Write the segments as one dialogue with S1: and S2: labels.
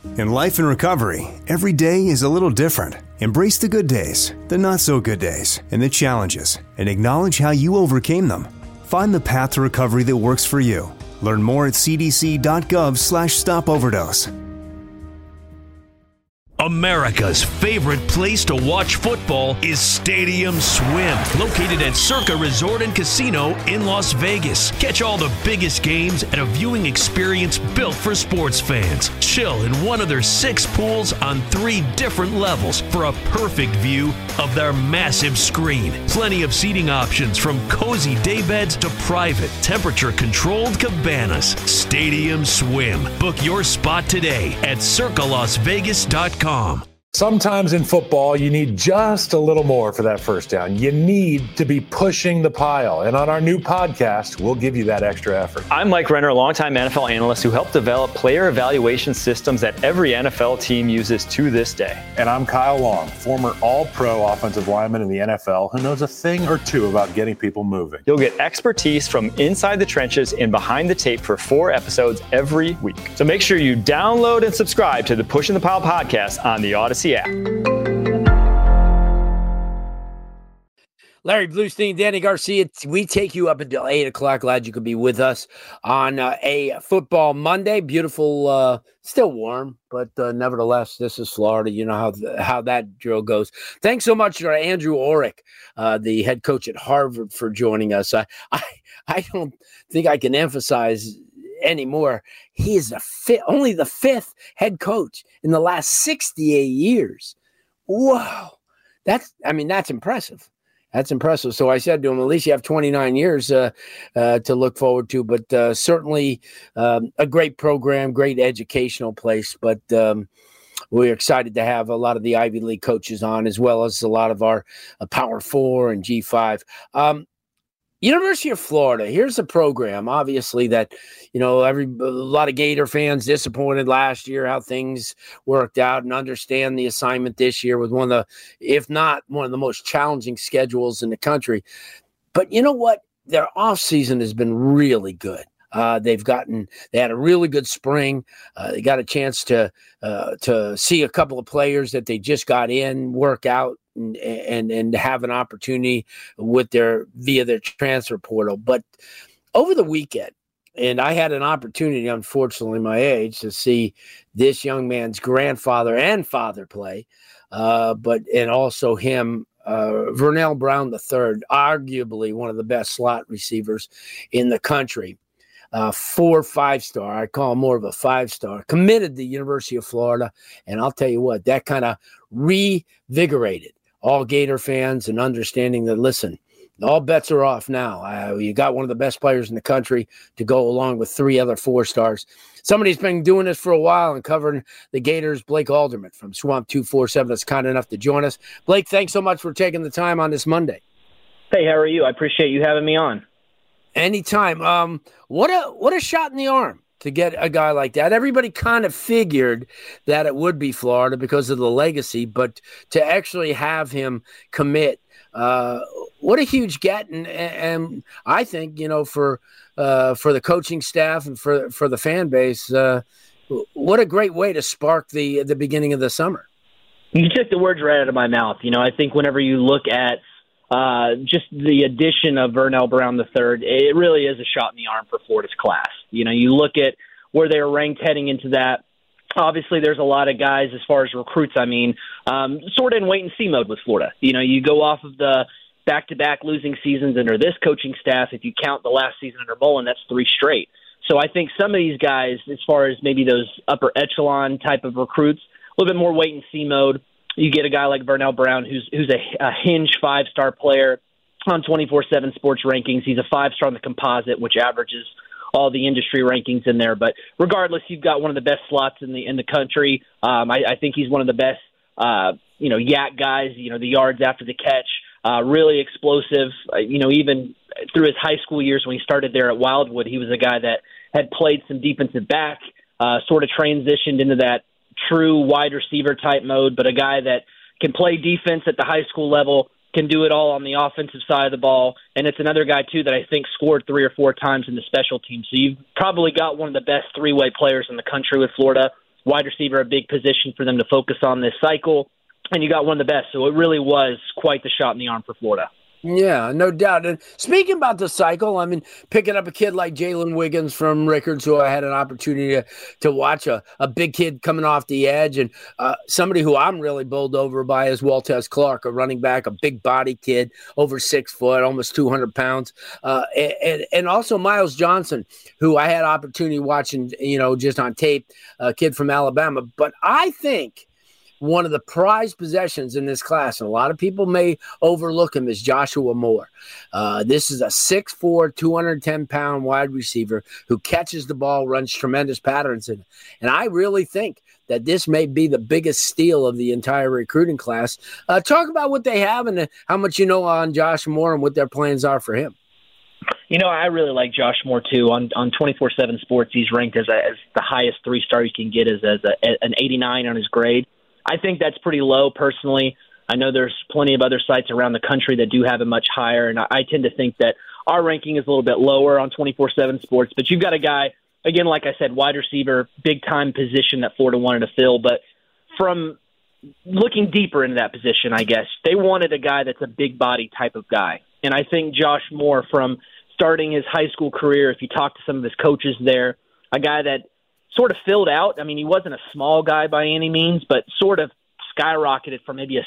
S1: In life and recovery, every day is a little different. Embrace the good days, the not so good days, and the challenges, and acknowledge how you overcame them. Find the path to recovery that works for you. Learn more at cdc.gov/stopoverdose.
S2: America's favorite place to watch football is Stadium Swim, located at Circa Resort and Casino in Las Vegas. Catch all the biggest games at a viewing experience built for sports fans. Chill in one of their 6 pools on 3 different levels for a perfect view of their massive screen. Plenty of seating options from cozy daybeds to private, temperature-controlled cabanas. Stadium Swim. Book your spot today at circalasvegas.com.
S3: Sometimes in football, you need just a little more for that first down. You need to be pushing the pile. And on our new podcast, we'll give you that extra effort.
S4: I'm Mike Renner, a longtime NFL analyst who helped develop player evaluation systems that every NFL team uses to this day.
S3: And I'm Kyle Long, former all-pro offensive lineman in the NFL who knows a thing or two about getting people moving.
S4: You'll get expertise from inside the trenches and behind the tape for 4 episodes every week. So make sure you download and subscribe to the Pushing the Pile podcast on the Odyssey app.
S5: Larry Bluestein, Danny Garcia, we take you up until 8 o'clock. Glad you could be with us on a football Monday. Beautiful, still warm, but nevertheless, this is Florida. You know how that drill goes. Thanks so much to Andrew Orrick, the head coach at Harvard, for joining us. I don't think I can emphasize anymore. He is only the 5th head coach in the last 68 years. Wow. That's impressive. That's impressive. So I said to him, at least you have 29 years to look forward to, but certainly a great program, great educational place. But we're excited to have a lot of the Ivy League coaches on, as well as a lot of our Power 4 and G5. University of Florida, here's a program, obviously, that, a lot of Gator fans disappointed last year how things worked out, and understand the assignment this year with one of the most challenging schedules in the country. But you know what? Their offseason has been really good. They had a really good spring. They got a chance to see a couple of players that they just got in work out and have an opportunity via their transfer portal. But over the weekend, and I had an opportunity, unfortunately, my age, to see this young man's grandfather and father play, and also him, Vernell Brown III, arguably one of the best slot receivers in the country. 4 5-star. I call him more of a 5-star. Committed to the University of Florida. And I'll tell you what, that kind of revigorated all Gator fans, and understanding that, listen, all bets are off now. You got one of the best players in the country to go along with 3 other 4-stars. Somebody's been doing this for a while and covering the Gators, Blake Alderman from Swamp 247, is kind enough to join us. Blake, thanks so much for taking the time on this Monday.
S6: Hey, how are you? I appreciate you having me on.
S5: Anytime. What a shot in the arm to get a guy like that. Everybody kind of figured that it would be Florida because of the legacy, but to actually have him commit, what a huge get. And I think, for the coaching staff and for the fan base, what a great way to spark the beginning of the summer.
S6: You took the words right out of my mouth. I think whenever you look at just the addition of Vernell Brown III, it really is a shot in the arm for Florida's class. You look at where they were ranked heading into that. Obviously, there's a lot of guys as far as recruits. Sort of in wait-and-see mode with Florida. You go off of the back-to-back losing seasons under this coaching staff. If you count the last season under Mullen, that's 3 straight. So I think some of these guys, as far as maybe those upper echelon type of recruits, a little bit more wait-and-see mode. You get a guy like Vernell Brown, who's a hinge 5-star player on 24/7 Sports rankings. He's a 5-star on the composite, which averages all the industry rankings in there. But regardless, you've got one of the best slots in the country. I think he's one of the best, yak guys. The yards after the catch, really explosive. Even through his high school years when he started there at Wildwood, he was a guy that had played some defensive back, sort of transitioned into that true wide receiver type mode, but a guy that can play defense at the high school level, can do it all on the offensive side of the ball. And it's another guy, too, that I think scored 3 or 4 times in the special team. So you've probably got one of the best 3-way players in the country with Florida. wide receiver, a big position for them to focus on this cycle. And you got one of the best. So it really was quite the shot in the arm for Florida.
S5: Yeah, no doubt. And speaking about the cycle, I mean, picking up a kid like Jalen Wiggins from Rickards, who I had an opportunity to watch, a big kid coming off the edge, and somebody who I'm really bowled over by is Waltez Clark, a running back, a big body kid, over 6 foot, almost 200 pounds. And also Miles Johnson, who I had opportunity watching, just on tape, a kid from Alabama. But I think one of the prized possessions in this class, and a lot of people may overlook him, is Joshua Moore. This is a 6'4", 210-pound wide receiver who catches the ball, runs tremendous patterns. And I really think that this may be the biggest steal of the entire recruiting class. Talk about what they have and how much you know on Josh Moore and what their plans are for him.
S6: I really like Josh Moore, too. On 24/7 Sports, he's ranked as the highest 3-star you can get as an 89 on his grade. I think that's pretty low, personally. I know there's plenty of other sites around the country that do have it much higher, and I tend to think that our ranking is a little bit lower on 24/7 Sports. But you've got a guy, again, like I said, wide receiver, big-time position that Florida wanted to fill. But from looking deeper into that position, I guess, they wanted a guy that's a big-body type of guy. And I think Josh Moore, from starting his high school career, if you talk to some of his coaches there, a guy that sort of filled out. I mean, he wasn't a small guy by any means, but sort of skyrocketed from maybe a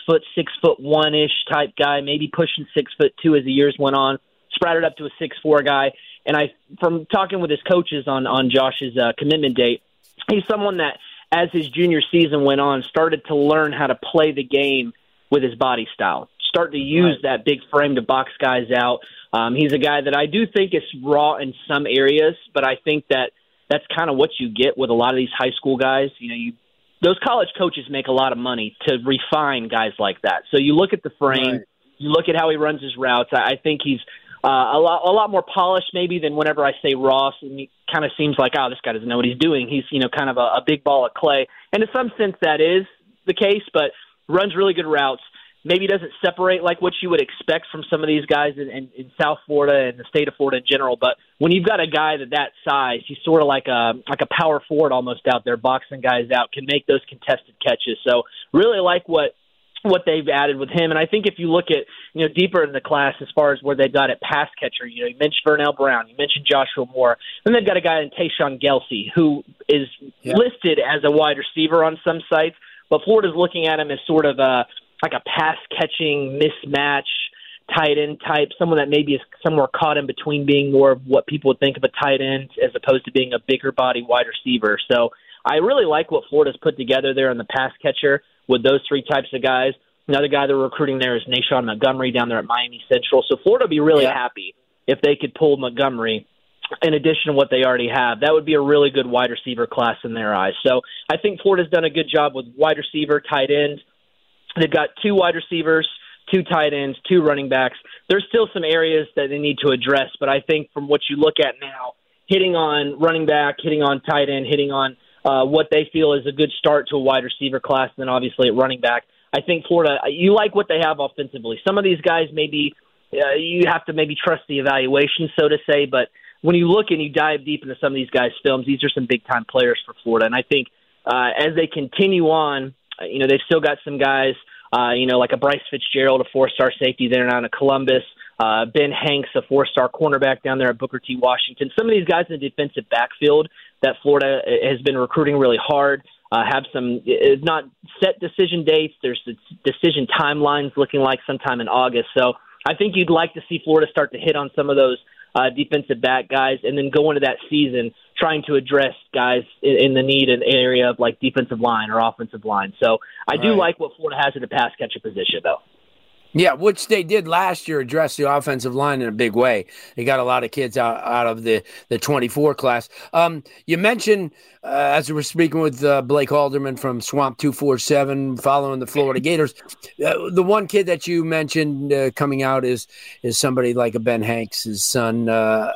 S6: 6'1" type guy, maybe pushing 6'2" as the years went on, sprouted up to a 6'4" guy. And from talking with his coaches on Josh's commitment date, he's someone that, as his junior season went on, started to learn how to play the game with his body style, start to use that big frame to box guys out. He's a guy that I do think is raw in some areas, but I think that's kind of what you get with a lot of these high school guys. Those college coaches make a lot of money to refine guys like that. So you look at the frame, you look at how he runs his routes. I think he's a lot more polished maybe than whenever I say raw. And it kind of seems like, this guy doesn't know what he's doing. He's, kind of a big ball of clay. And in some sense that is the case, but runs really good routes. Maybe doesn't separate like what you would expect from some of these guys in South Florida and the state of Florida in general. But when you've got a guy that size, he's sort of like a power forward almost out there, boxing guys out, can make those contested catches. So really like what they've added with him. And I think if you look at, deeper in the class as far as where they've got at pass catcher, you mentioned Vernell Brown, you mentioned Joshua Moore, and they've got a guy in Tayshawn Gelsey who is listed as a wide receiver on some sites, but Florida's looking at him as sort of like a pass-catching mismatch tight end type, someone that maybe is somewhere caught in between being more of what people would think of a tight end as opposed to being a bigger body wide receiver. So I really like what Florida's put together there in the pass catcher with those 3 types of guys. Another guy they're recruiting there is Nashawn Montgomery down there at Miami Central. So Florida would be really happy if they could pull Montgomery in addition to what they already have. That would be a really good wide receiver class in their eyes. So I think Florida's done a good job with wide receiver, tight end. They've got 2 wide receivers, 2 tight ends, 2 running backs. There's still some areas that they need to address, but I think from what you look at now, hitting on running back, hitting on tight end, hitting on what they feel is a good start to a wide receiver class, and then obviously at running back, I think Florida, you like what they have offensively. Some of these guys maybe you have to maybe trust the evaluation, so to say, but when you look and you dive deep into some of these guys' films, these are some big-time players for Florida, and I think as they continue on, they've still got some guys, like a Bryce Fitzgerald, a 4-star safety there down at Columbus, Ben Hanks, a 4-star cornerback down there at Booker T. Washington. Some of these guys in the defensive backfield that Florida has been recruiting really hard, have some not set decision dates. There's decision timelines looking like sometime in August. So I think you'd like to see Florida start to hit on some of those defensive back guys and then go into that season trying to address guys in the need in the area of like defensive line or offensive line. So I do like what Florida has at the pass catcher position, though.
S5: Yeah, which they did last year, address the offensive line in a big way. They got a lot of kids out of the 24 class. You mentioned, as we were speaking with Blake Alderman from Swamp 247, following the Florida Gators, the one kid that you mentioned coming out is somebody like a Ben Hanks, his son,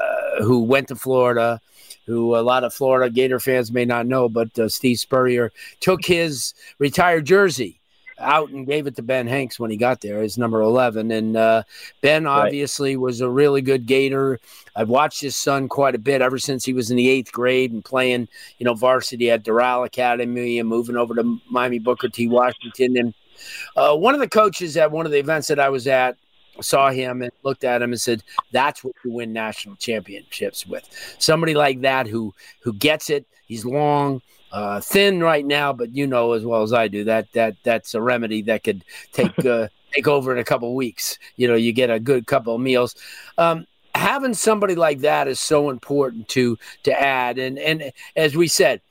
S5: who went to Florida, who a lot of Florida Gator fans may not know, but Steve Spurrier took his retired jersey out and gave it to Ben Hanks when he got there as number 11. And Ben obviously was a really good Gator. I've watched his son quite a bit ever since he was in the 8th grade and playing, varsity at Doral Academy and moving over to Miami Booker T. Washington. And one of the coaches at one of the events that I was at saw him and looked at him and said, that's what you win national championships with. Somebody like that who gets it. He's long, thin right now, but as well as I do that's a remedy that could take over in a couple of weeks. You get a good couple of meals. Having somebody like that is so important to add. And as we said,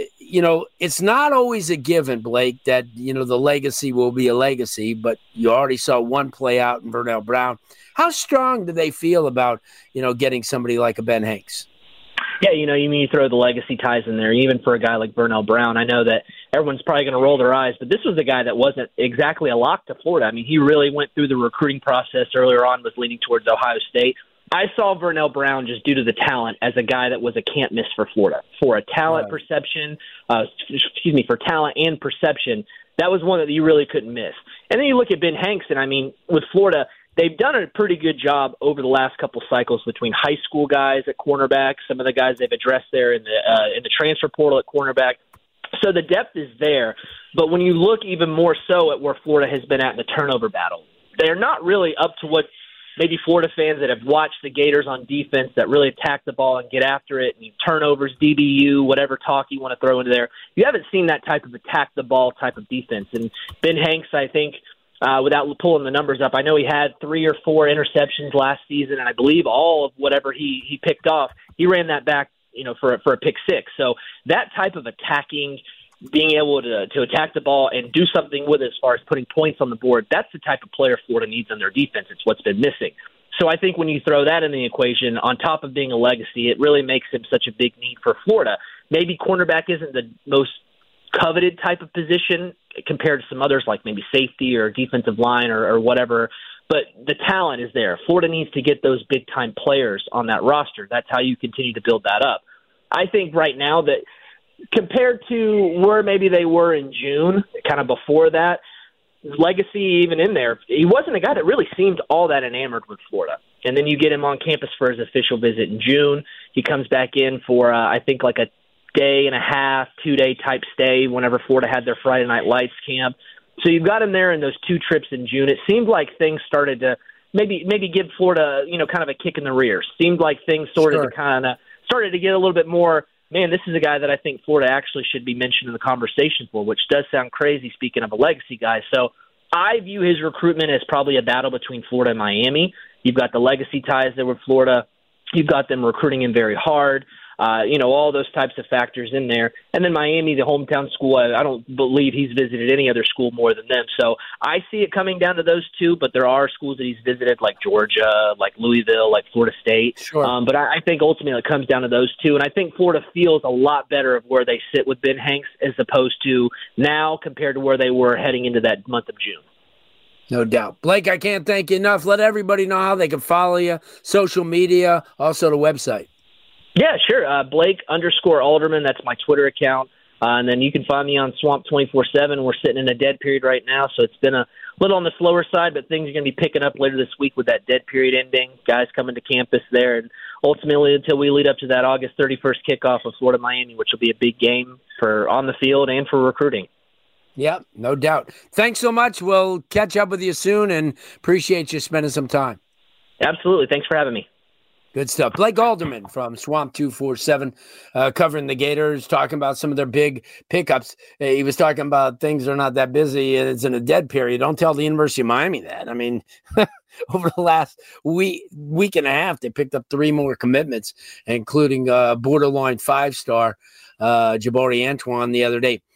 S5: it's not always a given, Blake, that, the legacy will be a legacy, but you already saw one play out in Vernell Brown. How strong do they feel about, getting somebody like a Ben Hanks?
S6: Yeah, you throw the legacy ties in there, even for a guy like Vernell Brown. I know that everyone's probably going to roll their eyes, but this was a guy that wasn't exactly a lock to Florida. I mean, he really went through the recruiting process earlier on, was leaning towards Ohio State. I saw Vernell Brown, just due to the talent, as a guy that was a can't miss for Florida. For a talent perception, for talent and perception, that was one that you really couldn't miss. And then you look at Ben Hanks, and with Florida, they've done a pretty good job over the last couple cycles between high school guys at cornerback, some of the guys they've addressed there in the transfer portal at cornerback. So the depth is there. But when you look even more so at where Florida has been at in the turnover battle, they're not really up to what maybe Florida fans that have watched the Gators on defense that really attack the ball and get after it, and turnovers, DBU, whatever talk you want to throw into there. You haven't seen that type of attack the ball type of defense. And Ben Hanks, I think, without pulling the numbers up, I know he had 3 or 4 interceptions last season, and I believe all of whatever he picked off, he ran that back, for a pick 6. So that type of attacking, being able to attack the ball and do something with it as far as putting points on the board, that's the type of player Florida needs on their defense. It's what's been missing. So I think when you throw that in the equation, on top of being a legacy, it really makes him such a big need for Florida. Maybe cornerback isn't the most coveted type of position compared to some others like maybe safety or defensive line or whatever, but the talent is there. Florida needs to get those big-time players on that roster. That's how you continue to build that up. I think right now that compared to where maybe they were in June, kind of before that, legacy even in there, he wasn't a guy that really seemed all that enamored with Florida. And then you get him on campus for his official visit in June. He comes back in for, I think, like a day and a half, 2-day type stay whenever Florida had their Friday Night Lights camp. So you've got him there in those 2 trips in June. It seemed like things started to maybe give Florida, kind of a kick in the rear. Seemed like things started to get a little bit more, man, this is a guy that I think Florida actually should be mentioned in the conversation for, which does sound crazy speaking of a legacy guy. So I view his recruitment as probably a battle between Florida and Miami. You've got the legacy ties there with Florida. You've got them recruiting him very hard. All those types of factors in there. And then Miami, the hometown school, I don't believe he's visited any other school more than them. So I see it coming down to those two, but there are schools that he's visited like Georgia, like Louisville, like Florida State. Sure. But I think ultimately it comes down to those two. And I think Florida feels a lot better of where they sit with Ben Hanks as opposed to now compared to where they were heading into that month of June.
S5: No doubt. Blake, I can't thank you enough. Let everybody know how they can follow you, social media, also the website.
S6: Yeah, sure. Blake_Alderman. That's my Twitter account. And then you can find me on Swamp 24/7. We're sitting in a dead period right now, so it's been a little on the slower side, but things are going to be picking up later this week with that dead period ending. Guys coming to campus there, and ultimately until we lead up to that August 31st kickoff of Florida-Miami, which will be a big game for on the field and for recruiting.
S5: Yeah, no doubt. Thanks so much. We'll catch up with you soon, and appreciate you spending some time.
S6: Absolutely. Thanks for having me.
S5: Good stuff. Blake Alderman from Swamp 247, covering the Gators, talking about some of their big pickups. He was talking about things are not that busy. It's in a dead period. Don't tell the University of Miami that. I mean, over the last week and a half, they picked up 3 more commitments, including borderline 5-star Jabari Antoine the other day.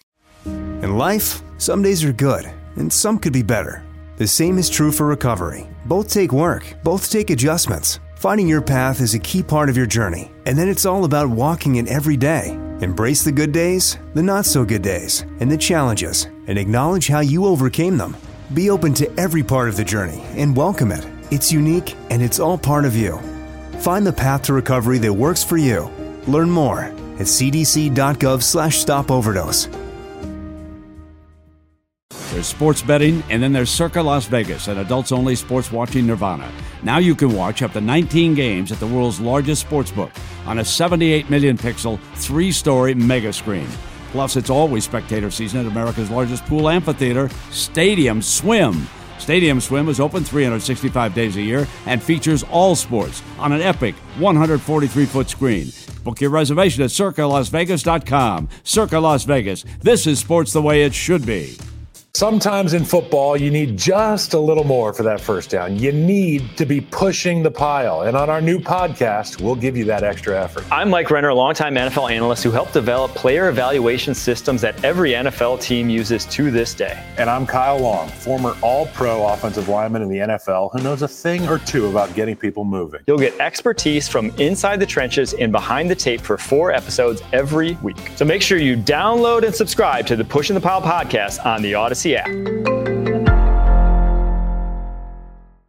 S1: In life, some days are good, and some could be better. The same is true for recovery. Both take work. Both take adjustments. Finding your path is a key part of your journey, and then it's all about walking it every day. Embrace the good days, the not-so-good days, and the challenges, and acknowledge how you overcame them. Be open to every part of the journey and welcome it. It's unique, and it's all part of you. Find the path to recovery that works for you. Learn more at cdc.gov/stopoverdose.
S7: There's sports betting, and then there's Circa Las Vegas, an adults-only sports watching nirvana. Now you can watch up to 19 games at the world's largest sportsbook on a 78 million pixel, 3-story mega screen. Plus, it's always spectator season at America's largest pool amphitheater, Stadium Swim. Stadium Swim is open 365 days a year and features all sports on an epic 143-foot screen. Book your reservation at CircaLasVegas.com. Circa Las Vegas. This is sports the way it should be.
S3: Sometimes in football, you need just a little more for that first down. You need to be pushing the pile. And on our new podcast, we'll give you that extra effort.
S4: I'm Mike Renner, a longtime NFL analyst who helped develop player evaluation systems that every NFL team uses to this day.
S3: And I'm Kyle Long, former all-pro offensive lineman in the NFL who knows a thing or two about getting people moving.
S4: You'll get expertise from inside the trenches and behind the tape for 4 episodes every week. So make sure you download and subscribe to the Pushing the Pile podcast on the Odyssey app.